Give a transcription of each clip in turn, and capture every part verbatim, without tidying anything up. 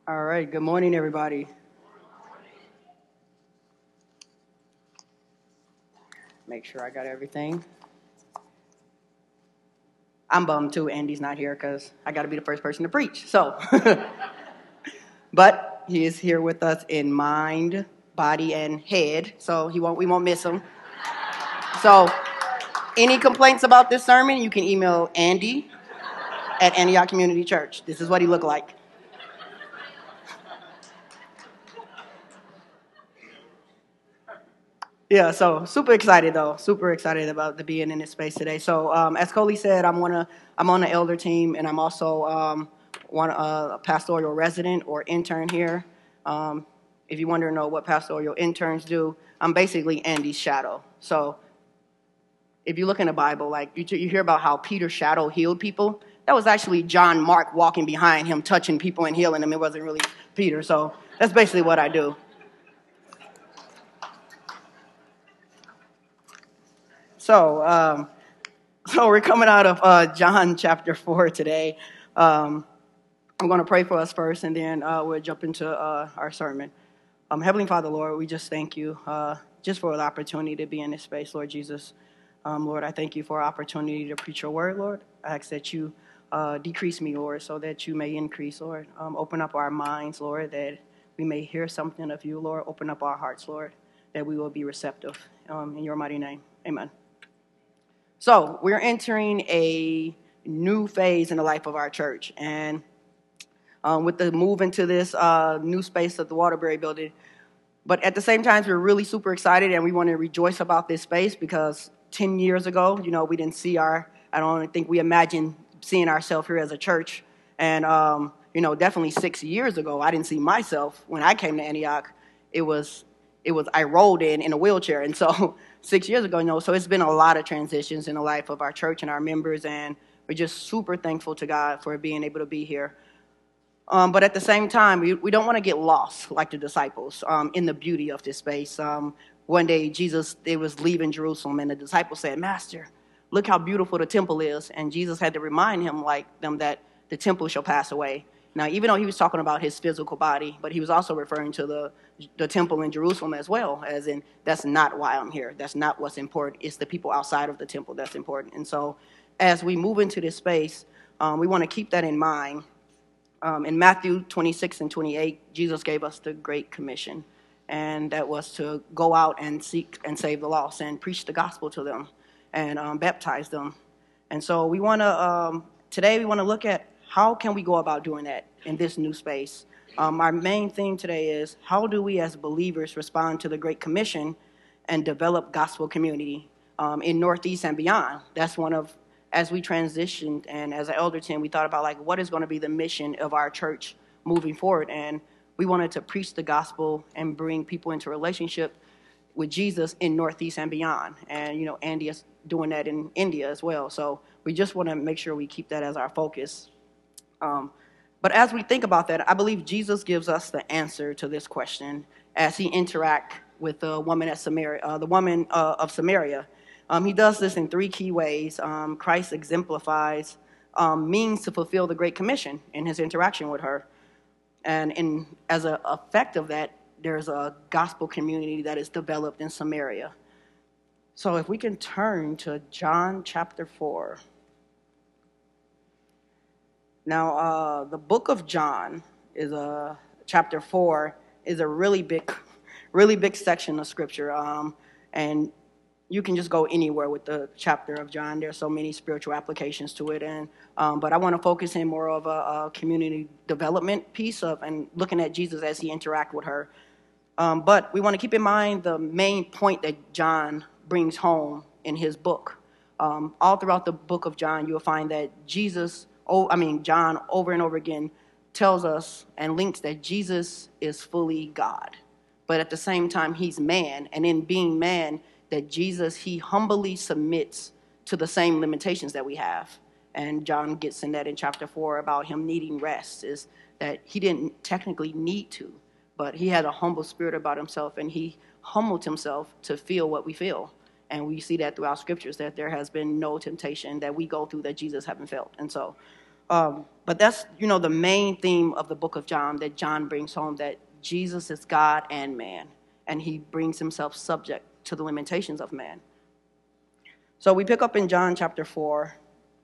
All right, good morning, everybody. Make sure I got everything. I'm bummed too. Andy's not here because I got to be the first person to preach. So, but he is here with us in mind, body, and head. So he won't. We won't miss him. So, any complaints about this sermon, you can email Andy at Antioch Community Church. This is what he looked like. Yeah, so super excited though. Super excited about the being in this space today. So um, as Coley said, I'm one of I'm on the elder team, and I'm also um, one uh, a pastoral resident or intern here. Um, if you want to know what pastoral interns do, I'm basically Andy's shadow. So if you look in the Bible, like you, you hear about how Peter's shadow healed people, that was actually John Mark walking behind him, touching people and healing them. It wasn't really Peter. So that's basically what I do. So, um, so we're coming out of uh, John chapter four today. Um, I'm going to pray for us first, and then uh, we'll jump into uh, our sermon. Um, Heavenly Father, Lord, we just thank you uh, just for the opportunity to be in this space, Lord Jesus. Um, Lord, I thank you for the opportunity to preach your word, Lord. I ask that you uh, decrease me, Lord, so that you may increase, Lord. Um, open up our minds, Lord, that we may hear something of you, Lord. Open up our hearts, Lord, that we will be receptive. Um, in your mighty name, amen. So we're entering a new phase in the life of our church. And um, with the move into this uh, new space of the Waterbury building, but at the same time, we're really super excited, and we want to rejoice about this space because ten years ago, you know, we didn't see our, I don't think we imagined seeing ourselves here as a church. And, um, you know, definitely six years ago, I didn't see myself when I came to Antioch. It was, it was, I rolled in in a wheelchair. And so six years ago, you know, so it's been a lot of transitions in the life of our church and our members. And we're just super thankful to God for being able to be here. Um, but at the same time, we, we don't want to get lost like the disciples um, in the beauty of this space. Um, one day, Jesus, they was leaving Jerusalem, and the disciples said, Master, look how beautiful the temple is. And Jesus had to remind him, like them, that the temple shall pass away. Now, even though he was talking about his physical body, but he was also referring to the, the temple in Jerusalem as well, as in, that's not why I'm here. That's not what's important. It's the people outside of the temple that's important. And so as we move into this space, um, we want to keep that in mind. Um, in Matthew twenty-six and twenty-eight, Jesus gave us the Great Commission, and that was to go out and seek and save the lost and preach the gospel to them and um, baptize them. And so we want to, um, today we want to look at how can we go about doing that in this new space. Um, our main theme today is how do we as believers respond to the Great Commission and develop gospel community um, in Northeast and beyond. That's one of as we transitioned and as an elder team, we thought about like what is going to be the mission of our church moving forward. And we wanted to preach the gospel and bring people into relationship with Jesus in Northeast and beyond. And, you know, Andy is doing that in India as well. So we just want to make sure we keep that as our focus. Um, but as we think about that, I believe Jesus gives us the answer to this question as he interact with the woman at Samaria, uh, the woman uh, of Samaria. Um, he does this in three key ways. Um, Christ exemplifies um, means to fulfill the Great Commission in his interaction with her. And in, as an effect of that, there's a gospel community that is developed in Samaria. So if we can turn to John chapter four. Now, uh, the book of John is a, chapter four is a really big, really big section of scripture. Um, and you can just go anywhere with the chapter of John. There's so many spiritual applications to it. And um, but I want to focus in more of a, a community development piece of and looking at Jesus as he interacted with her. Um, but we want to keep in mind the main point that John brings home in his book. Um, all throughout the book of John, you'll find that Jesus, oh, I mean, John over and over again tells us and links that Jesus is fully God. But at the same time, he's man. And in being man, that Jesus, he humbly submits to the same limitations that we have. And John gets in that in chapter four about him needing rest, is that he didn't technically need to, but he had a humble spirit about himself, and he humbled himself to feel what we feel. And we see that throughout scriptures, that there has been no temptation that we go through that Jesus haven't felt. And so Um, but that's, you know, the main theme of the book of John, that John brings home, that Jesus is God and man, and he brings himself subject to the limitations of man. So we pick up in John chapter four.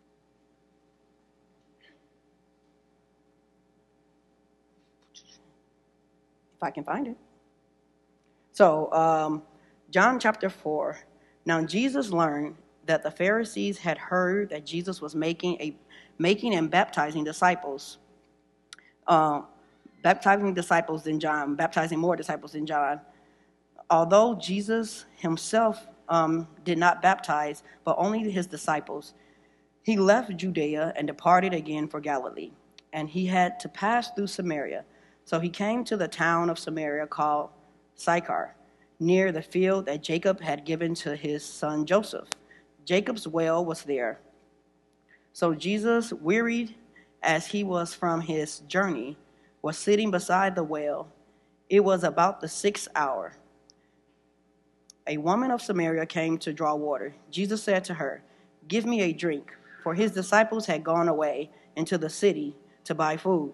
If I can find it. So, um, John chapter four. Now Jesus learned that the Pharisees had heard that Jesus was making a making and baptizing disciples. Uh, baptizing disciples in John, baptizing more disciples in John. Although Jesus himself um, did not baptize, but only his disciples, he left Judea and departed again for Galilee. And he had to pass through Samaria. So he came to the town of Samaria called Sychar, near the field that Jacob had given to his son Joseph. Jacob's well was there. So Jesus, wearied as he was from his journey, was sitting beside the well. It was about the sixth hour. A woman of Samaria came to draw water. Jesus said to her, "Give me a drink," for his disciples had gone away into the city to buy food.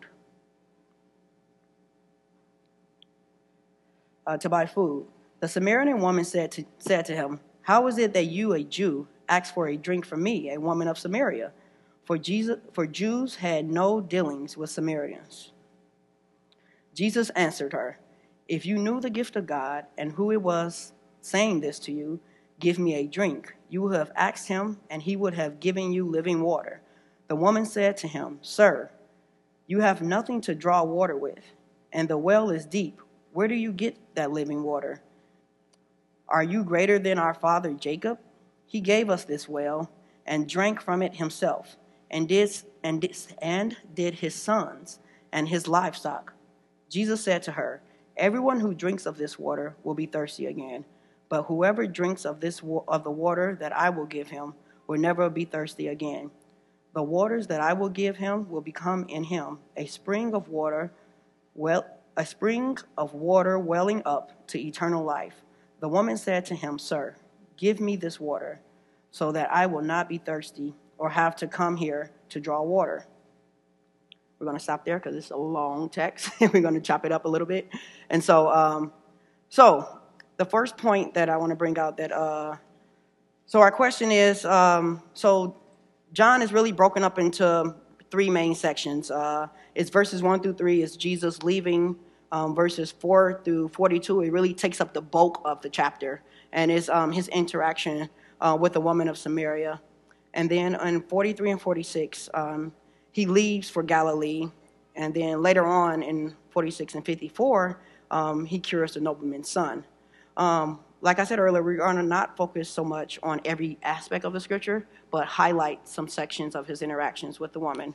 Uh, to buy food. The Samaritan woman said to, said to him, "How is it that you, a Jew, ask for a drink from me, a woman of Samaria?" For, Jesus, for Jews had no dealings with Samaritans. Jesus answered her, "If you knew the gift of God and who it was saying this to you, 'Give me a drink,' you would have asked him, and he would have given you living water." The woman said to him, "Sir, you have nothing to draw water with, and the well is deep. Where do you get that living water? Are you greater than our father Jacob? He gave us this well and drank from it himself, and did, and did, and did his sons and his livestock." Jesus said to her, "Everyone who drinks of this water will be thirsty again, but whoever drinks of this of the water that I will give him will never be thirsty again. The waters that I will give him will become in him a spring of water, well, a spring of water welling up to eternal life." The woman said to him, "Sir, give me this water, so that I will not be thirsty or have to come here to draw water." We're going to stop there because it's a long text. We're going to chop it up a little bit. And so, um, so the first point that I want to bring out that, uh, so our question is, um, so John is really broken up into three main sections. Uh, it's verses one through three is Jesus leaving. Um, verses four through forty-two, it really takes up the bulk of the chapter, and is um, his interaction uh, with the woman of Samaria. And then in forty-three and forty-six, um, he leaves for Galilee, and then later on in forty-six and fifty-four, um, he cures the nobleman's son. Um, like I said earlier, we're going to not focus so much on every aspect of the scripture, but highlight some sections of his interactions with the woman.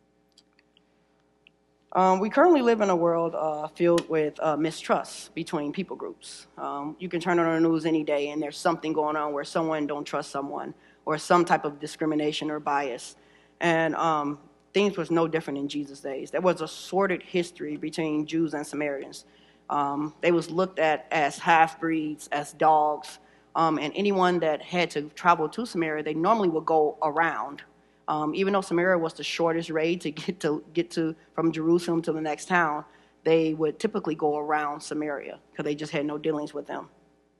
Um, we currently live in a world uh, filled with uh, mistrust between people groups. Um, you can turn on the news any day and there's something going on where someone don't trust someone, or some type of discrimination or bias. And um, things was no different in Jesus' days. There was a sordid history between Jews and Samaritans. Um, they was looked at as half-breeds, as dogs, um, and anyone that had to travel to Samaria, they normally would go around. Um, even though Samaria was the shortest road to get to get to from Jerusalem to the next town, they would typically go around Samaria because they just had no dealings with them.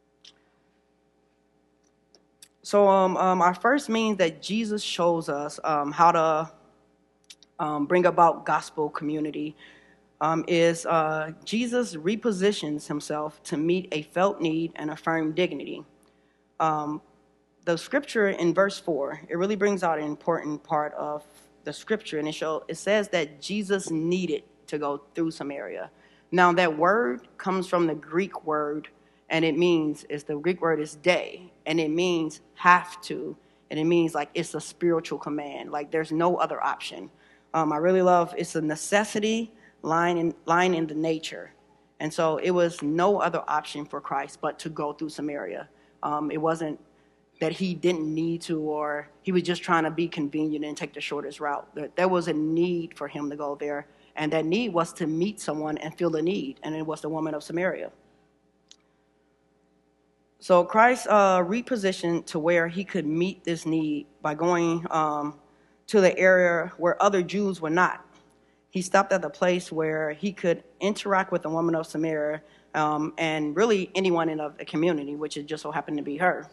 So um, um, our first means that Jesus shows us um, how to um, bring about gospel community um, is uh, Jesus repositions himself to meet a felt need and affirm dignity. Um, The scripture in verse four, it really brings out an important part of the scripture, and it, show, it says that Jesus needed to go through Samaria. Now, that word comes from the Greek word, and it means, is the Greek word is de, and it means have to, and it means like it's a spiritual command, like there's no other option. Um, I really love, it's a necessity lying in, lying in the nature, and so it was no other option for Christ but to go through Samaria. Um, it wasn't that he didn't need to, or he was just trying to be convenient and take the shortest route. There was a need for him to go there, and that need was to meet someone and fill the need, and it was the woman of Samaria. So Christ uh, repositioned to where he could meet this need by going um, to the area where other Jews were not. He stopped at the place where he could interact with the woman of Samaria um, and really anyone in the community, which it just so happened to be her.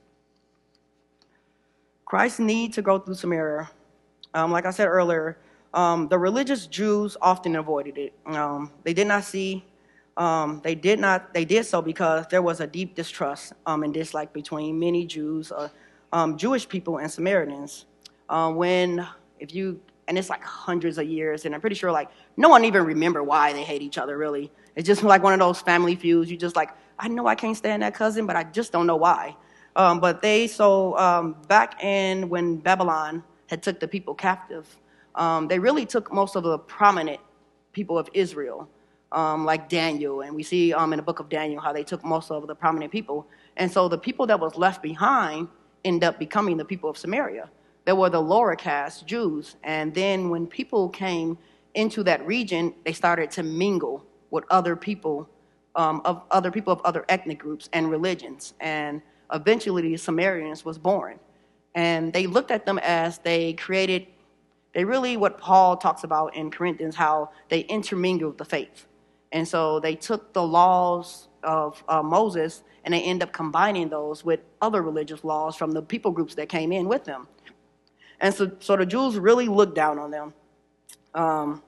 Christ's need to go through Samaria, um, like I said earlier, um, the religious Jews often avoided it. Um, they did not see, um, they did not, they did so because there was a deep distrust um, and dislike between many Jews, uh, um, Jewish people and Samaritans. Uh, when, if you, and it's like hundreds of years, and I'm pretty sure like no one even remember why they hate each other, really. It's just like one of those family feuds. You just like, I know I can't stand that cousin, but I just don't know why. Um, but they, so um, back in when Babylon had took the people captive, um, they really took most of the prominent people of Israel, um, like Daniel. And we see um, in the book of Daniel how they took most of the prominent people. And so the people that was left behind ended up becoming the people of Samaria. They were the lower caste Jews. And then when people came into that region, they started to mingle with other people, um, of other people of other ethnic groups and religions. And eventually the Samaritans was born. And they looked at them as they created, they really, what Paul talks about in Corinthians, how they intermingled the faith. And so they took the laws of uh, Moses and they end up combining those with other religious laws from the people groups that came in with them. And so, so the Jews really looked down on them. Um,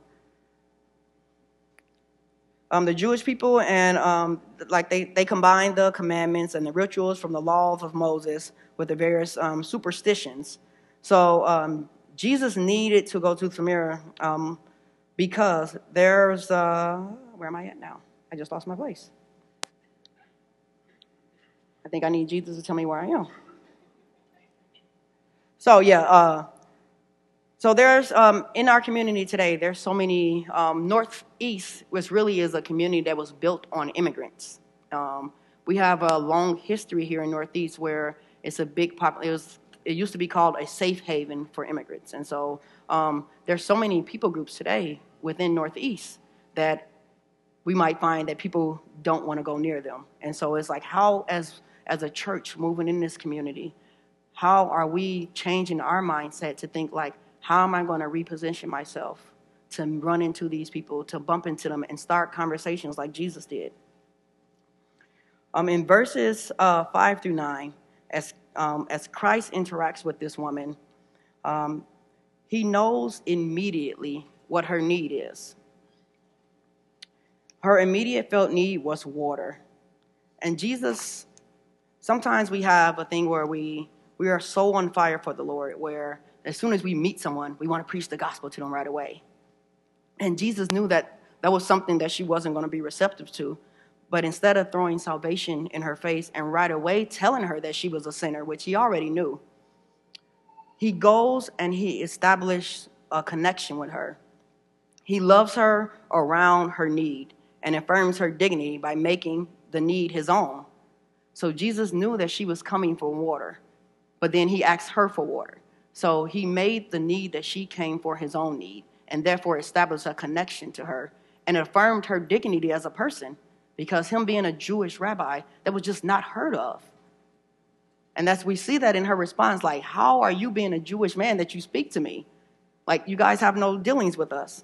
um, the Jewish people, and um, like they, they combined the commandments and the rituals from the laws of Moses with the various um, superstitions. So um, Jesus needed to go to Samaria um, because there's, uh, where am I at now? I just lost my place. I think I need Jesus to tell me where I am. So yeah, uh, so there's, um, in our community today, there's so many, um, Northeast, which really is a community that was built on immigrants. Um, we have a long history here in Northeast where it's a big pop, it was, it used to be called a safe haven for immigrants. And so um, there's so many people groups today within Northeast that we might find that people don't want to go near them. And so it's like, how, as, as a church moving in this community, how are we changing our mindset to think like, how am I going to reposition myself to run into these people, to bump into them and start conversations like Jesus did? Um, in verses uh, five through nine, as, um, as Christ interacts with this woman, um, he knows immediately what her need is. Her immediate felt need was water. And Jesus, sometimes we have a thing where we, we are so on fire for the Lord, where as soon as we meet someone, we want to preach the gospel to them right away. And Jesus knew that that was something that she wasn't going to be receptive to. But instead of throwing salvation in her face and right away telling her that she was a sinner, which he already knew, he goes and he established a connection with her. He loves her around her need and affirms her dignity by making the need his own. So Jesus knew that she was coming for water, but then he asked her for water. So he made the need that she came for his own need, and therefore established a connection to her and affirmed her dignity as a person, because him being a Jewish rabbi, that was just not heard of. And that's, we see that in her response, like, how are you being a Jewish man that you speak to me? Like, you guys have no dealings with us.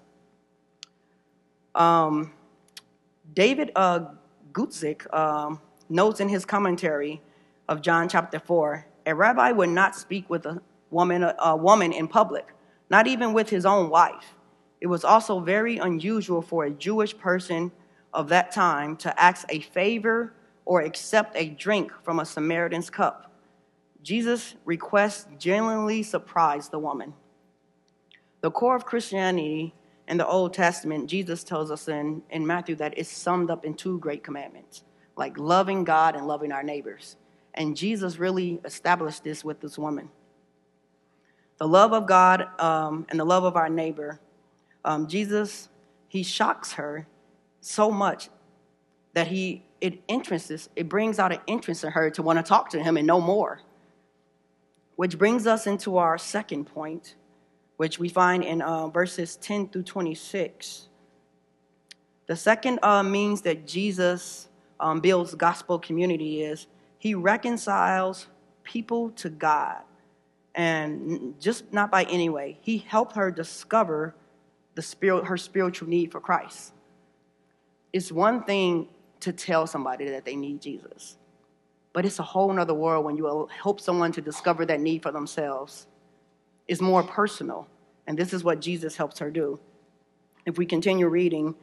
Um, David uh, Guzik um, notes in his commentary of John chapter four, a rabbi would not speak with a woman, a woman in public, not even with his own wife. It was also very unusual for a Jewish person of that time to ask a favor or accept a drink from a Samaritan's cup. Jesus' request genuinely surprised the woman. The core of Christianity in the Old Testament, Jesus tells us in, in Matthew that it's summed up in two great commandments, like loving God and loving our neighbors. And Jesus really established this with this woman. The love of God um, and the love of our neighbor, um, Jesus, he shocks her so much that he it interests, it brings out an interest in her to want to talk to him and know more. Which brings us into our second point, which we find in uh, verses ten through twenty-six. The second uh, means that Jesus um, builds gospel community is he reconciles people to God. And just not by any way. He helped her discover the spirit, her spiritual need for Christ. It's one thing to tell somebody that they need Jesus, but it's a whole nother world when you help someone to discover that need for themselves. It's more personal, and this is what Jesus helps her do. If we continue reading,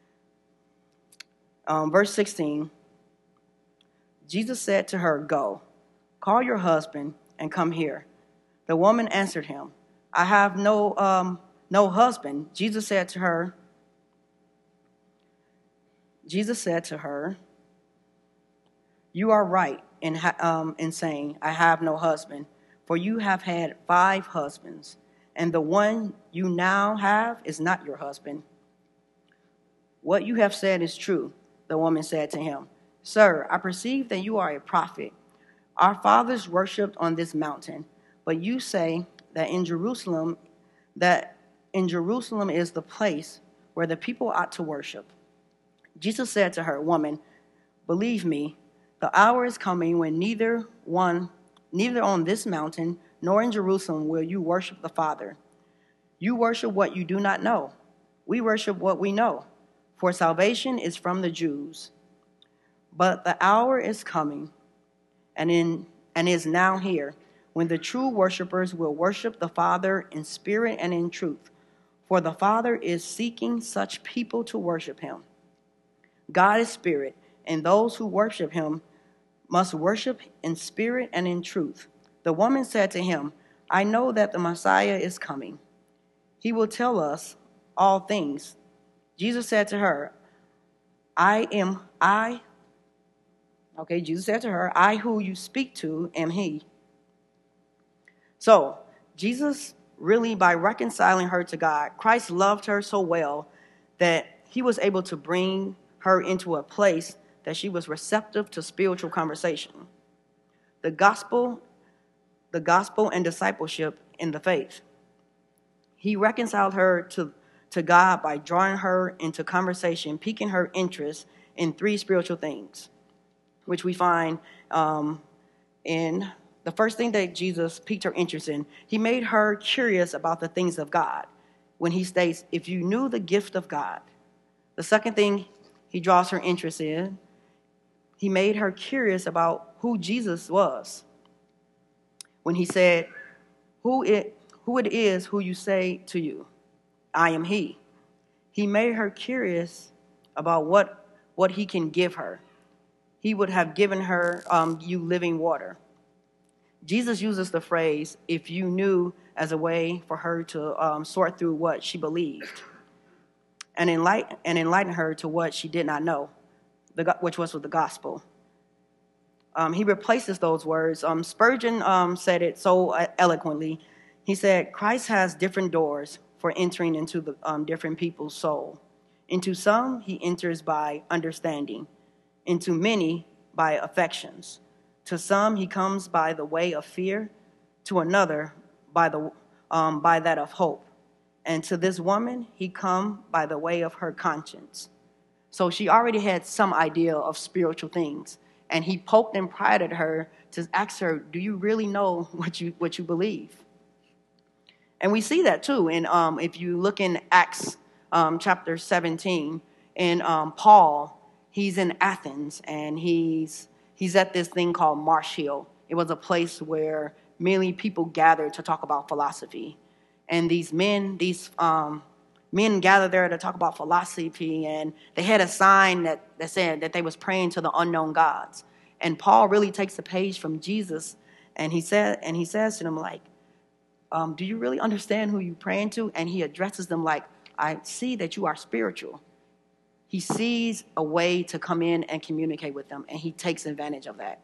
um, verse sixteen, Jesus said to her, "Go, call your husband and come here." The woman answered him, "I have no um, no husband." Jesus said to her, Jesus said to her, "You are right in, ha- um, in saying, 'I have no husband,' for you have had five husbands, and the one you now have is not your husband. What you have said is true." The woman said to him, "Sir, I perceive that you are a prophet. Our fathers worshipped on this mountain, but you say that in Jerusalem, that in Jerusalem is the place where the people ought to worship." Jesus said to her, "Woman, believe me, the hour is coming when neither one, neither on this mountain nor in Jerusalem will you worship the Father. You worship what you do not know. We worship what we know, for salvation is from the Jews. But the hour is coming, and in and is now here, when the true worshipers will worship the Father in spirit and in truth, for the Father is seeking such people to worship him. God is spirit, and those who worship him must worship in spirit and in truth." The woman said to him, "I know that the Messiah is coming. He will tell us all things." Jesus said to her, I am I. Okay, Jesus said to her, "I who you speak to am he." So, Jesus really, by reconciling her to God, Christ loved her so well that he was able to bring her into a place that she was receptive to spiritual conversation. The gospel, the gospel and discipleship in the faith. He reconciled her to, to God by drawing her into conversation, piquing her interest in three spiritual things, which we find um, in the first thing that Jesus piqued her interest in. He made her curious about the things of God when he states, "If you knew the gift of God." The second thing he draws her interest in, he made her curious about who Jesus was. When he said, who it, who it is who you say to you, I am he. He made her curious about what, what he can give her. He would have given her um, you living water. Jesus uses the phrase, "if you knew," as a way for her to um, sort through what she believed and enlighten, and enlighten her to what she did not know, the, which was with the gospel. Um, he replaces those words. Um, Spurgeon um, said it so eloquently. He said, "Christ has different doors for entering into the um, different people's soul. Into some, he enters by understanding. Into many, by affections. To some, he comes by the way of fear. To another, by the um, by that of hope. And to this woman, he come by the way of her conscience." So she already had some idea of spiritual things. And he poked and prodded her to ask her, "Do you really know what you what you believe?" And we see that too. And um, if you look in Acts um, chapter seventeen, and um, Paul, he's in Athens, and he's he's at this thing called Marsh Hill. It was a place where many people gathered to talk about philosophy. And these men, these um, men gathered there to talk about philosophy, and they had a sign that, that said that they was praying to the unknown gods. And Paul really takes a page from Jesus, and he said, and he says to them, like, um, "Do you really understand who you're praying to?" And he addresses them like, "I see that you are spiritual." He sees a way to come in and communicate with them, and he takes advantage of that.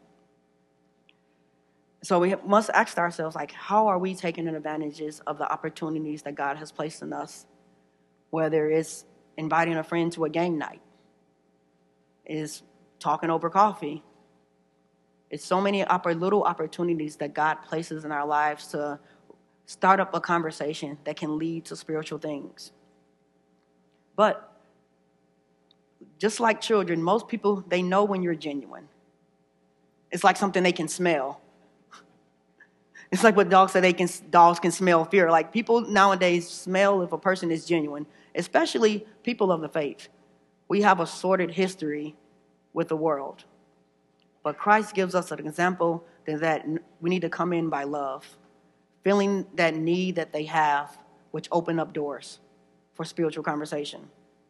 So we must ask ourselves, like, how are we taking advantages of the opportunities that God has placed in us? Whether it's inviting a friend to a game night, is talking over coffee. It's so many little opportunities that God places in our lives to start up a conversation that can lead to spiritual things. But just like children, most people, they know when you're genuine. It's like something they can smell. It's like what dogs say they can dogs can smell fear. Like people nowadays smell if a person is genuine, especially people of the faith. We have a sordid history with the world. But Christ gives us an example that, that we need to come in by love, feeling that need that they have, which open up doors for spiritual conversation.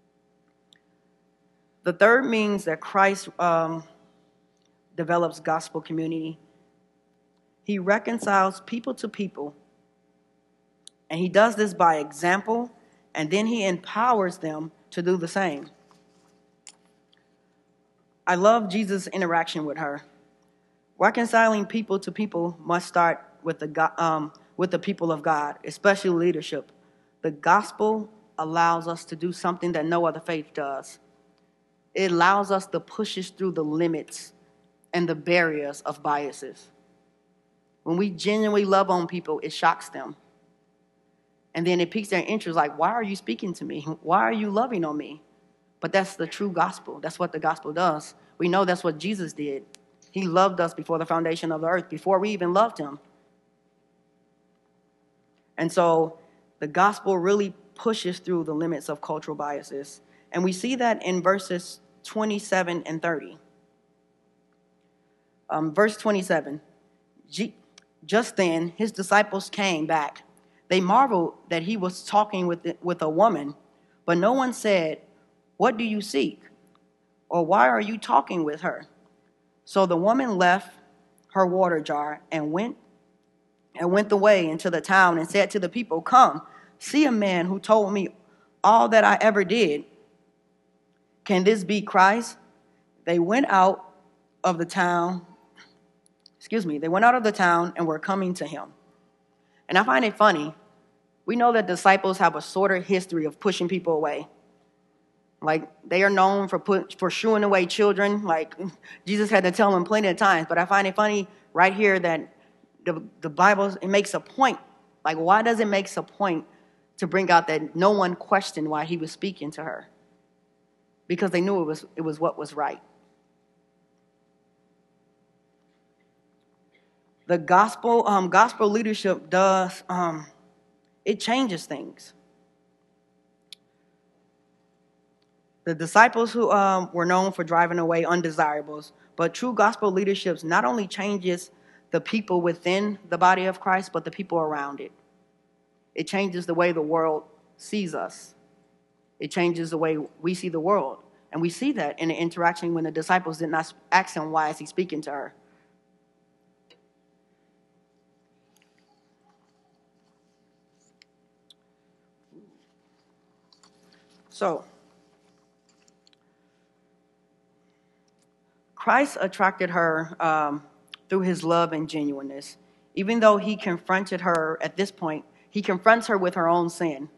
The third means that Christ um, develops gospel community. He reconciles people to people, and he does this by example, and then he empowers them to do the same. I love Jesus' interaction with her. Reconciling people to people must start with the um, with the people of God, especially leadership. The gospel allows us to do something that no other faith does. It allows us to push us through the limits and the barriers of biases. When we genuinely love on people, it shocks them. And then it piques their interest, like, why are you speaking to me? Why are you loving on me? But that's the true gospel. That's what the gospel does. We know that's what Jesus did. He loved us before the foundation of the earth, before we even loved him. And so the gospel really pushes through the limits of cultural biases. And we see that in verses twenty-seven and thirty. Um, verse twenty-seven, just then his disciples came back. They marveled that he was talking with, with a woman, but no one said, "What do you seek?" or "Why are you talking with her?" So the woman left her water jar and went and went away into the town and said to the people, "Come, see a man who told me all that I ever did. Can this be Christ?" They went out of the town. Excuse me. They went out of the town and were coming to him. And I find it funny. We know that disciples have a sordid history of pushing people away. Like, they are known for put, for shooing away children. Like, Jesus had to tell them plenty of times. But I find it funny right here that the, the Bible, it makes a point. Like, why does it make a point to bring out that no one questioned why he was speaking to her? Because they knew it was, it was what was right. The gospel, um, gospel leadership does, um, it changes things. The disciples who um, were known for driving away undesirables, but true gospel leadership not only changes the people within the body of Christ, but the people around it. It changes the way the world sees us. It changes the way we see the world. And we see that in the interaction when the disciples did not ask him, why is he speaking to her? So, Christ attracted her um, through his love and genuineness. Even though he confronted her at this point, he confronts her with her own sin.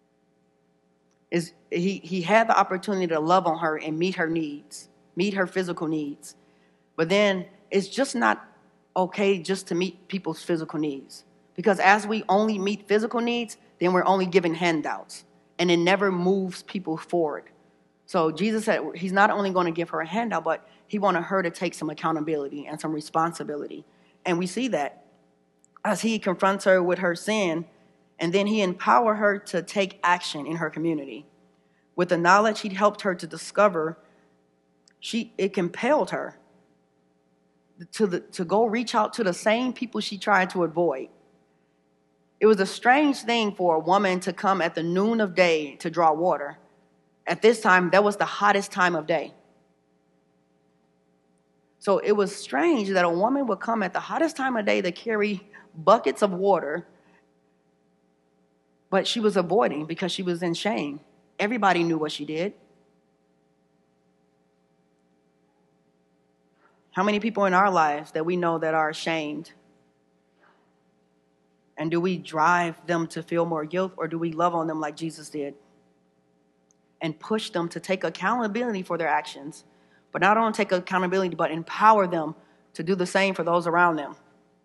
Is he, he had the opportunity to love on her and meet her needs, meet her physical needs. But then it's just not okay just to meet people's physical needs. Because as we only meet physical needs, then we're only given handouts. And it never moves people forward. So Jesus said he's not only going to give her a handout, but he wanted her to take some accountability and some responsibility. And we see that as he confronts her with her sin, and then he empowered her to take action in her community. With the knowledge he helped her to discover, she it compelled her to, the, to go reach out to the same people she tried to avoid. It was a strange thing for a woman to come at the noon of day to draw water. At this time, that was the hottest time of day. So it was strange that a woman would come at the hottest time of day to carry buckets of water, but she was avoiding because she was in shame. Everybody knew what she did. How many people in our lives that we know that are ashamed? And do we drive them to feel more guilt, or do we love on them like Jesus did and push them to take accountability for their actions? But not only take accountability, but empower them to do the same for those around them.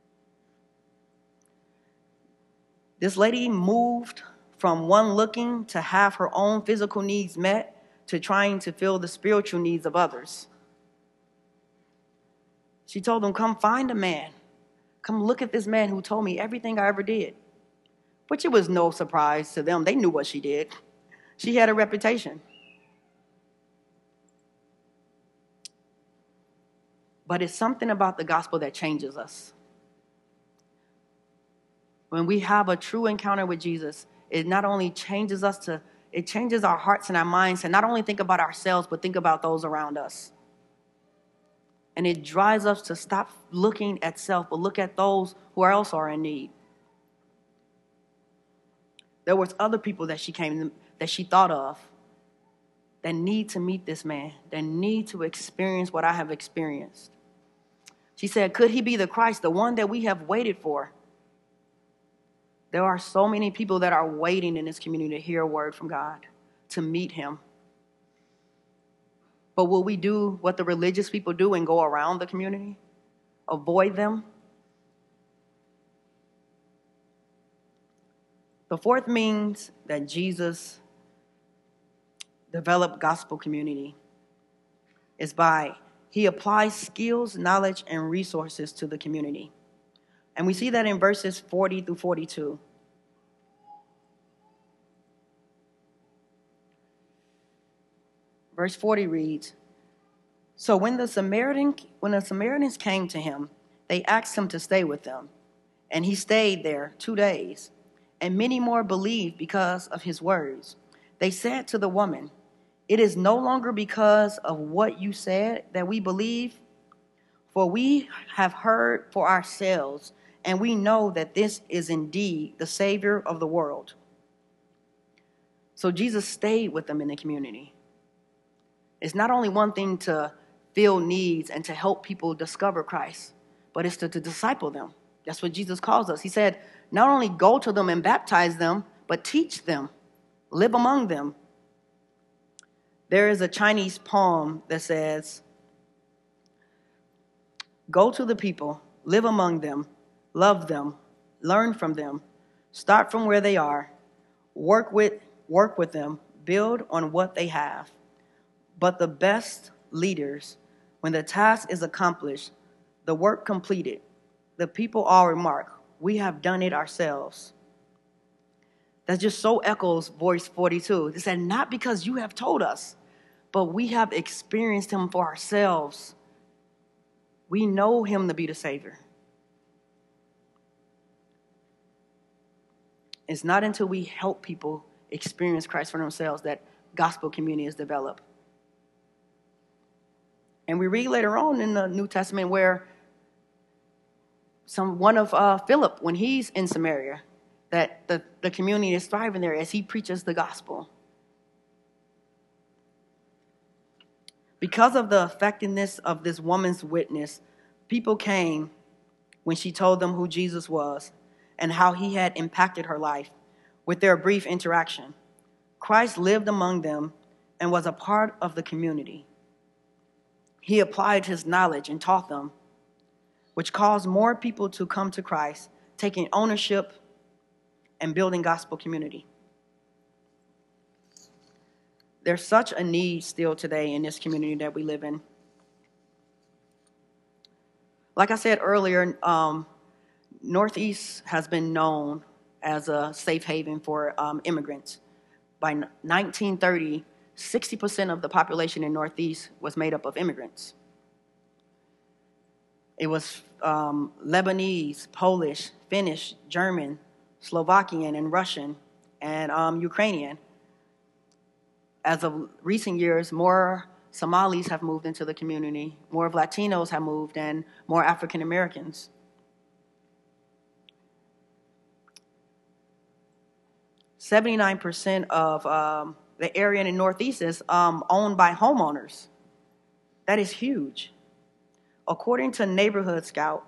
This lady moved from one looking to have her own physical needs met to trying to fill the spiritual needs of others. She told them, "Come find a man. Come look at this man who told me everything I ever did. Which it was no surprise to them. They knew what she did. She had a reputation. But it's something about the gospel that changes us. When we have a true encounter with Jesus, it not only changes us to, it changes our hearts and our minds to not only think about ourselves, but think about those around us. And it drives us to stop looking at self, but look at those who else are in need. There was other people that she came, that she thought of that need to meet this man, that need to experience what I have experienced. She said, could he be the Christ, the one that we have waited for? There are so many people that are waiting in this community to hear a word from God, to meet him. But will we do what the religious people do and go around the community? Avoid them? The fourth means that Jesus developed gospel community is by he applies skills, knowledge, and resources to the community. And we see that in verses forty through forty-two. Verse forty reads, so when the Samaritan, when the Samaritans came to him, they asked him to stay with them. And he stayed there two days. And many more believed because of his words. They said to the woman, it is no longer because of what you said that we believe, for we have heard for ourselves, and we know that this is indeed the Savior of the world. So Jesus stayed with them in the community. It's not only one thing to fill needs and to help people discover Christ, but it's to, to disciple them. That's what Jesus calls us. He said, not only go to them and baptize them, but teach them, live among them. There is a Chinese poem that says, go to the people, live among them, love them, learn from them, start from where they are, work with, work with them, build on what they have. But the best leaders, when the task is accomplished, the work completed, the people all remark, we have done it ourselves. That just so echoes voice forty-two. It said, not because you have told us, but we have experienced him for ourselves. We know him to be the Savior. It's not until we help people experience Christ for themselves that gospel community is developed. And we read later on in the New Testament where some one of uh, Philip, when he's in Samaria, that the, the community is thriving there as he preaches the gospel. Because of the effectiveness of this woman's witness, people came when she told them who Jesus was and how he had impacted her life with their brief interaction. Christ lived among them and was a part of the community. He applied his knowledge and taught them, which caused more people to come to Christ, taking ownership and building gospel community. There's such a need still today in this community that we live in. Like I said earlier, um, Northeast has been known as a safe haven for um, immigrants. By nineteen thirty, sixty percent of the population in Northeast was made up of immigrants. It was um, Lebanese, Polish, Finnish, German, Slovakian, and Russian, and um, Ukrainian. As of recent years, more Somalis have moved into the community, more of Latinos have moved, and more African Americans. seventy-nine percent of um, the area in the Northeast is um, owned by homeowners. That is huge. According to Neighborhood Scout,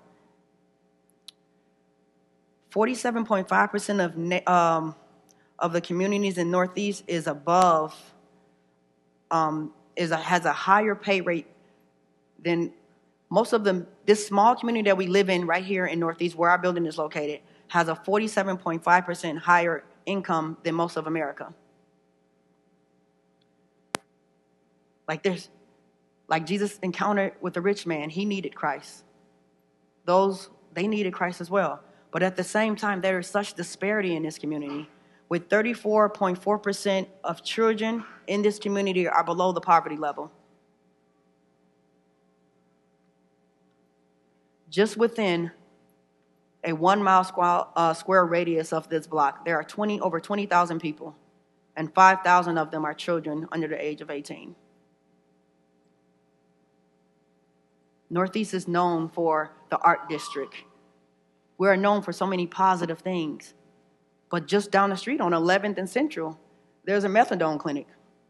forty-seven point five percent of um, of the communities in Northeast is above, um, is a, has a higher pay rate than most of them. This small community that we live in right here in Northeast, where our building is located, has a forty-seven point five percent higher income than most of America. Like there's, like Jesus encountered with the rich man, he needed Christ. Those they needed Christ as well. But at the same time, there is such disparity in this community, with thirty-four point four percent of children in this community are below the poverty level. Just within a one mile square, uh, square radius of this block, there are twenty, over twenty thousand people, and five thousand of them are children under the age of eighteen. Northeast is known for the art district. We are known for so many positive things. But just down the street on eleventh and Central, there's a methadone clinic.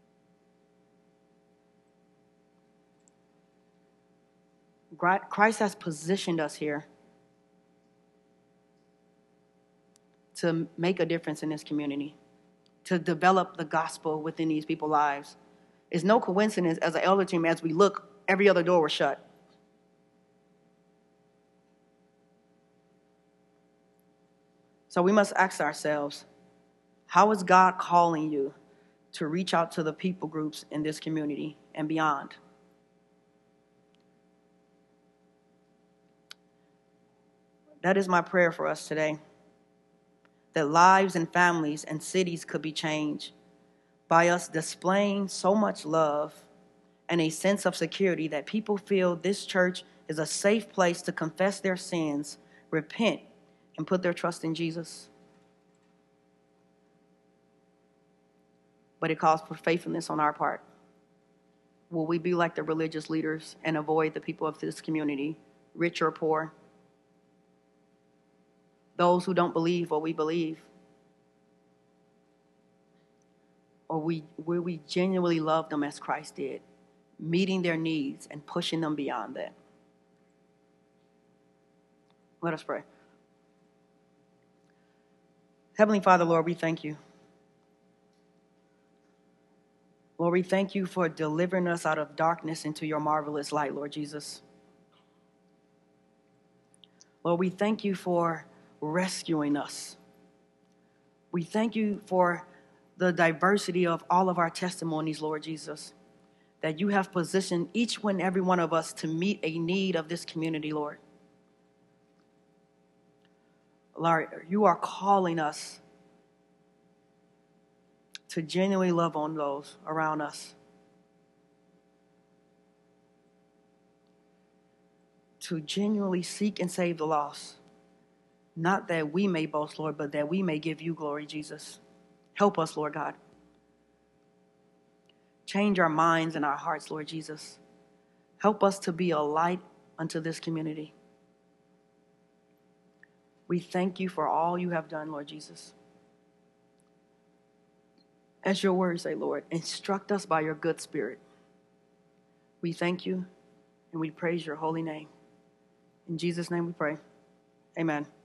Christ has positioned us here to make a difference in this community, to develop the gospel within these people's lives. It's no coincidence, as an elder team, as we look, every other door was shut. So we must ask ourselves, how is God calling you to reach out to the people groups in this community and beyond? That is my prayer for us today, that lives and families and cities could be changed by us displaying so much love and a sense of security that people feel this church is a safe place to confess their sins, repent, and put their trust in Jesus. But it calls for faithfulness on our part. Will we be like the religious leaders and avoid the people of this community, rich or poor? Those who don't believe what we believe? Or we, will we genuinely love them as Christ did, meeting their needs and pushing them beyond that? Let us pray. Heavenly Father, Lord, we thank you. Lord, we thank you for delivering us out of darkness into your marvelous light, Lord Jesus. Lord, we thank you for rescuing us. We thank you for the diversity of all of our testimonies, Lord Jesus, that you have positioned each and every one of us to meet a need of this community, Lord. Lord, you are calling us to genuinely love on those around us, to genuinely seek and save the lost. Not that we may boast, Lord, but that we may give you glory, Jesus. Help us, Lord God. Change our minds and our hearts, Lord Jesus. Help us to be a light unto this community. We thank you for all you have done, Lord Jesus. As your words say, Lord, instruct us by your good spirit. We thank you and we praise your holy name. In Jesus' name we pray. Amen.